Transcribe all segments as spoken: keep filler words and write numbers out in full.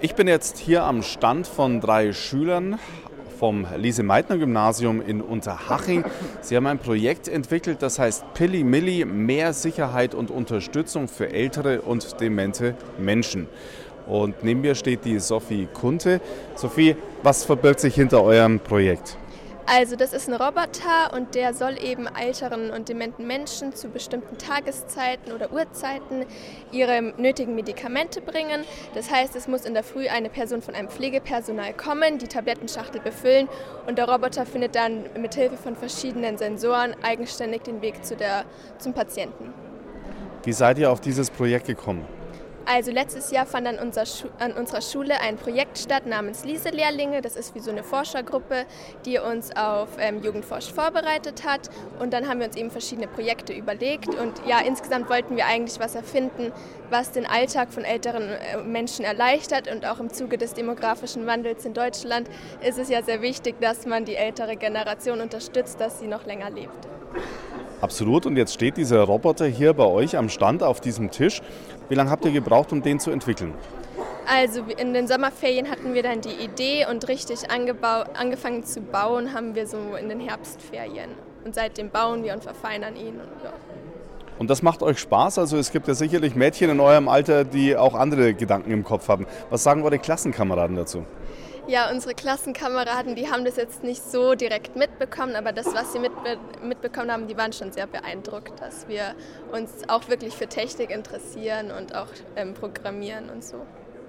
Ich bin jetzt hier am Stand von drei Schülern vom Lise-Meitner-Gymnasium in Unterhaching. Sie haben ein Projekt entwickelt, das heißt Pilli Milli, mehr Sicherheit und Unterstützung für ältere und demente Menschen. Und neben mir steht die Sophie Kunte. Sophie, was verbirgt sich hinter eurem Projekt? Also das ist ein Roboter und der soll eben älteren und dementen Menschen zu bestimmten Tageszeiten oder Uhrzeiten ihre nötigen Medikamente bringen. Das heißt, es muss in der Früh eine Person von einem Pflegepersonal kommen, die Tablettenschachtel befüllen und der Roboter findet dann mit Hilfe von verschiedenen Sensoren eigenständig den Weg zu der, zum Patienten. Wie seid ihr auf dieses Projekt gekommen? Also letztes Jahr fand an, unser Schu- an unserer Schule ein Projekt statt namens Lise-Lehrlinge. Das ist wie so eine Forschergruppe, die uns auf ähm, Jugendforsch vorbereitet hat. Und dann haben wir uns eben verschiedene Projekte überlegt. Und ja, insgesamt wollten wir eigentlich was erfinden, was den Alltag von älteren äh, Menschen erleichtert. Und auch im Zuge des demografischen Wandels in Deutschland ist es ja sehr wichtig, dass man die ältere Generation unterstützt, dass sie noch länger lebt. Absolut. Und jetzt steht dieser Roboter hier bei euch am Stand auf diesem Tisch. Wie lange habt ihr gebraucht, um den zu entwickeln? Also in den Sommerferien hatten wir dann die Idee und richtig angebau- angefangen zu bauen haben wir so in den Herbstferien. Und seitdem bauen wir und verfeinern ihn. Und, ja. Und das macht euch Spaß? Also es gibt ja sicherlich Mädchen in eurem Alter, die auch andere Gedanken im Kopf haben. Was sagen eure Klassenkameraden dazu? Ja, unsere Klassenkameraden, die haben das jetzt nicht so direkt mitbekommen, aber das, was sie mitbe- mitbekommen haben, die waren schon sehr beeindruckt, dass wir uns auch wirklich für Technik interessieren und auch ähm, programmieren und so.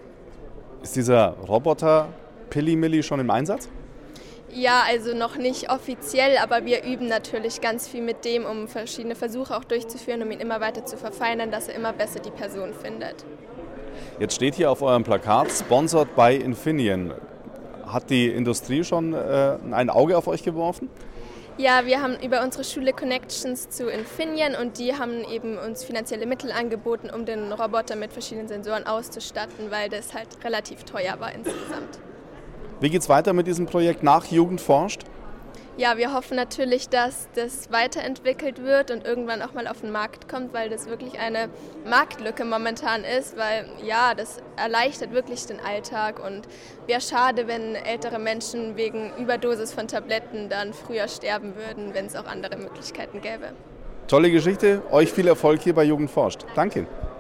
Ist dieser Roboter Pilli Milli schon im Einsatz? Ja, also noch nicht offiziell, aber wir üben natürlich ganz viel mit dem, um verschiedene Versuche auch durchzuführen, um ihn immer weiter zu verfeinern, dass er immer besser die Person findet. Jetzt steht hier auf eurem Plakat, sponsored by Infineon. Hat die Industrie schon äh, ein Auge auf euch geworfen? Ja, wir haben über unsere Schule Connections zu Infineon und die haben eben uns finanzielle Mittel angeboten, um den Roboter mit verschiedenen Sensoren auszustatten, weil das halt relativ teuer war insgesamt. Wie geht's weiter mit diesem Projekt nach Jugend forscht? Ja, wir hoffen natürlich, dass das weiterentwickelt wird und irgendwann auch mal auf den Markt kommt, weil das wirklich eine Marktlücke momentan ist, weil ja, das erleichtert wirklich den Alltag und wäre schade, wenn ältere Menschen wegen Überdosis von Tabletten dann früher sterben würden, wenn es auch andere Möglichkeiten gäbe. Tolle Geschichte, euch viel Erfolg hier bei Jugend forscht. Danke.